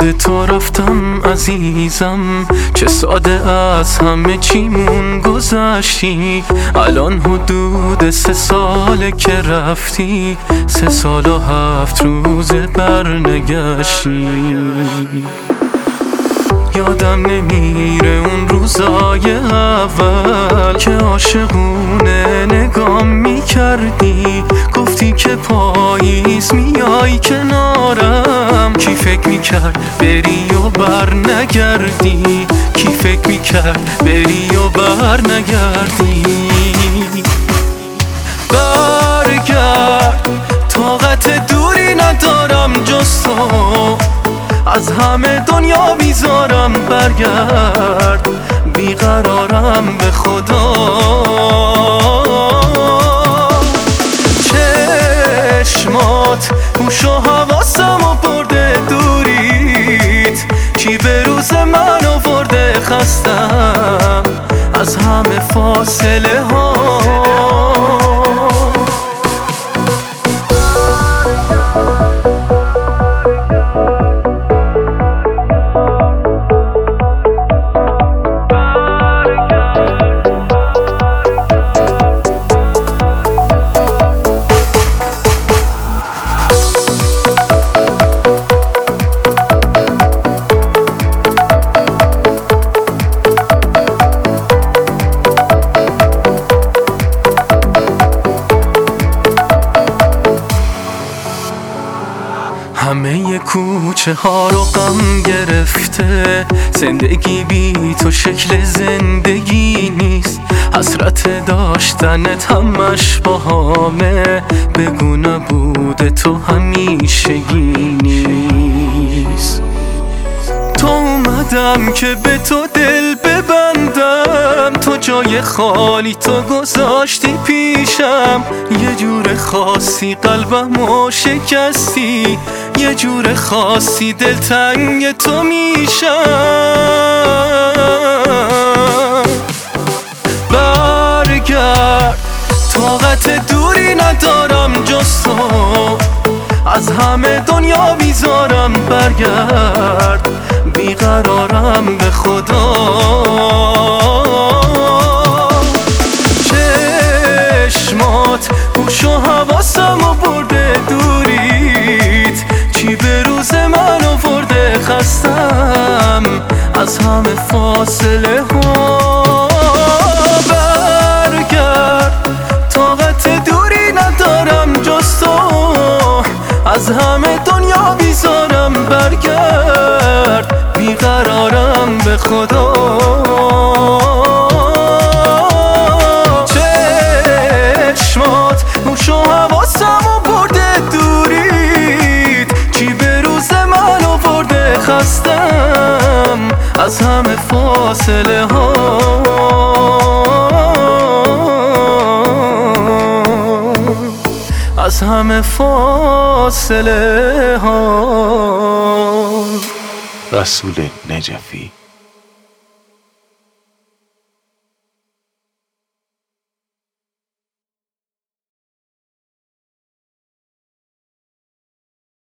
به تو رفتم عزیزم، چه ساده از همه چیمون گذشتی. الان حدود 3 ساله که رفتی، 3 سال و 7 روز برنگشتی. یادم نمیره اون روزای اول که عاشقونه نگام میکردی. گفتی که پاییز میای کنارم، کی فکر میکرد بری و بر نگردی؟ کی فکر میکرد بری و بر نگردی؟ برگرد، طاقت دوری ندارم جز تو، از همه دنیا بیزارم. برگرد، بیقرارم به خدا. چشمات هوش و حواسم و برده دوریت، کی به روز من آورده خستم از همه فاصله ها. همه کوچه ها رو غم گرفته، زندگی بی تو شکل زندگی نیست. حسرت داشتنت همش باهامه، بگو نبود تو همیشگی نیست. تو اومدم که به تو دل ببندم، تو جای خالی تو گذاشتی پیشم. یه جور خاصی قلبمو شکستی، یه جور خاصی دلتنگ تو میشم. برگرد، طاقت دوری ندارم جز تو، از همه دنیا بیزارم. برگرد، بیقرارم به خدا. چشمات هوش و حواسم و برده دوریت، چی به روز من آورده خستم از همه فاصله ها. برگرد، طاقت دوری ندارم جز تو، از همه دنیا بیزارم. برگرد، بیقرارم به خدا. چشمات هوش و حواسم و برده دورید، چی به روز من آورده خستم از همه فاصله ها. از همه فاصله ها. رسول نجفی.